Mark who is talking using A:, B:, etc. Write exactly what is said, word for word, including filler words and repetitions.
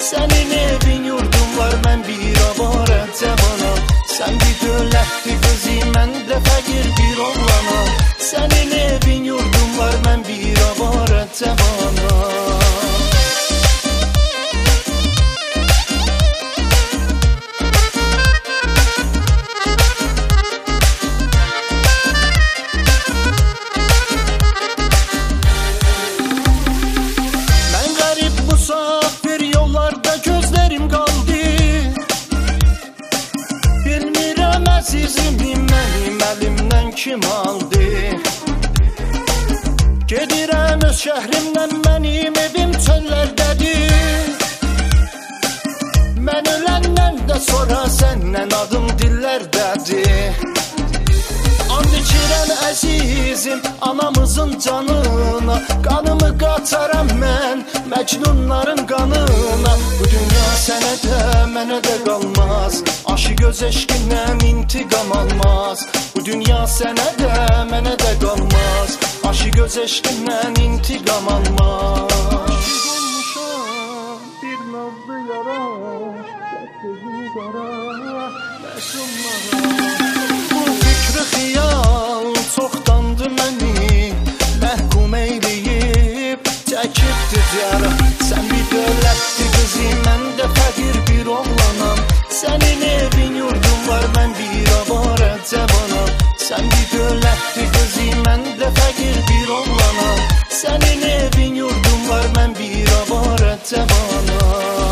A: Senin evin yurdun var, mən bir avara cavanam. Sen bir dövlətli qızı, mən də fəqir bir oğlanam. Senin evin yurdun var, mən bir avara cavanam. Əzizimi mənim əlimdən kim aldı? Gedirəm öz şəhrimdən, mənim evim çöllərdədir. Mən öləndən də sonra səndən adım dillərdədir. And içirəm əzizim anamızın canına, qanımı qaçaram mən məcnunların qanına. Bu dünya sənə də mənə də qalmaz, aşı göz eşqindən intiqam almaz. Bu dünya sənə də mənə də qalmaz, aşı göz eşqindən intiqam almaz. Olmuşam bir nazlı yara, gözüm qara, məşumlara. Bu fikri xiyal çoxdandı məni məhkum eyləyib, çəkibdi ziyara. Sən bir dövlətli qızı, mən də fəqir bir oğlanam. Senin evin yurdun var, mən bir avara cavanam. Sen bir dövlətli qızı, mən də fəqir bir oğlanam. Senin evin yurdun var, mən bir avara cavanam.